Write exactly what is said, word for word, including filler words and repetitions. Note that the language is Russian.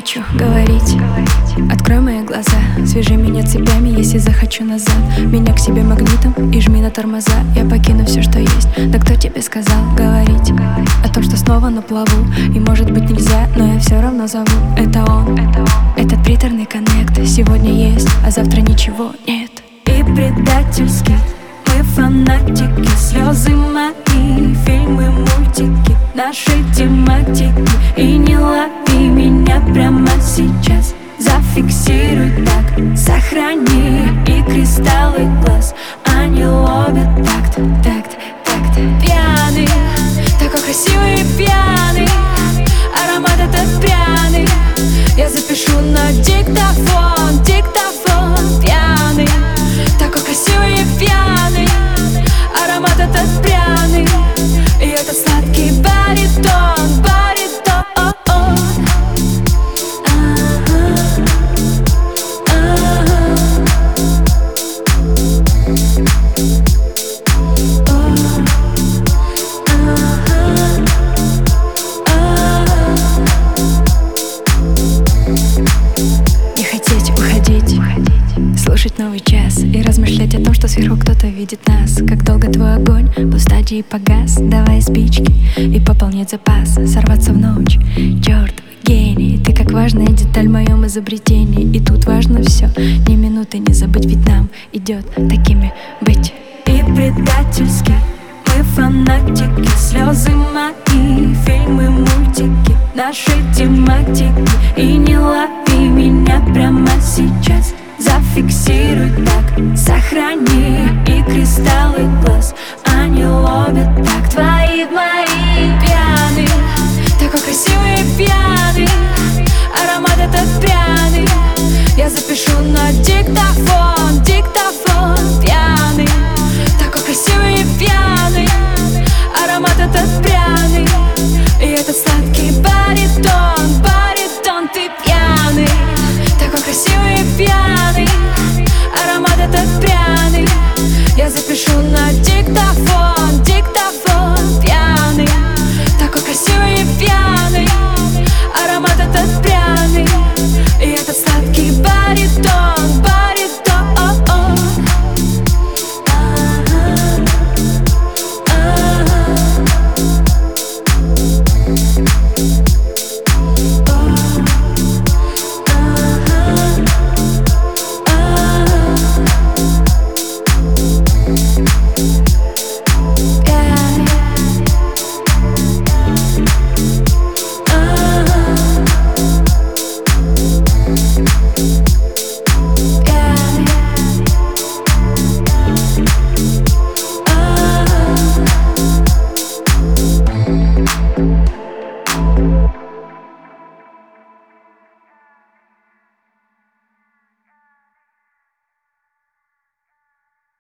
хочу говорить. Открой мои глаза, свяжи меня цепями, если захочу назад. Меня к себе магнитом и жми на тормоза. Я покину все, что есть. Да кто тебе сказал говорить о том, что снова на плаву? И может быть нельзя, но я все равно зову. Это он, этот приторный коннект. Сегодня есть, а завтра ничего нет. И предательски мы фанатики, слезы мои, фильмы, мультики, наши тематики. И не лови меня прямо сейчас, зафиксируй так, сохрани. И кристаллы глаз, они ловят такт, такт, такт. Пьяный, такой красивый и пьяный, аромат этот пряный. Я запишу на диктофон, диктофон. Пьяный, такой красивый и пьяный, аромат этот пряный. И этот сладкий баритон, баритон. Слушать новый час и размышлять о том, что сверху кто-то видит нас. Как долго твой огонь был в стадии погас? Давай спички и пополнять запас. Сорваться в ночь, чертов гений. Ты как важная деталь в моем изобретении. И тут важно все, ни минуты не забыть, ведь нам идет такими быть. И предательски мы фанатики, слезы мои, фильмы, мультики, наши тематики. И не лови меня прямо сейчас, зафиксируй так, сохрани. И кристаллы глаз, они ловят так. Твои в мои. Пьяный, такой красивый и пьяный, аромат этот пряный. Я запишу на диктофон, диктофон.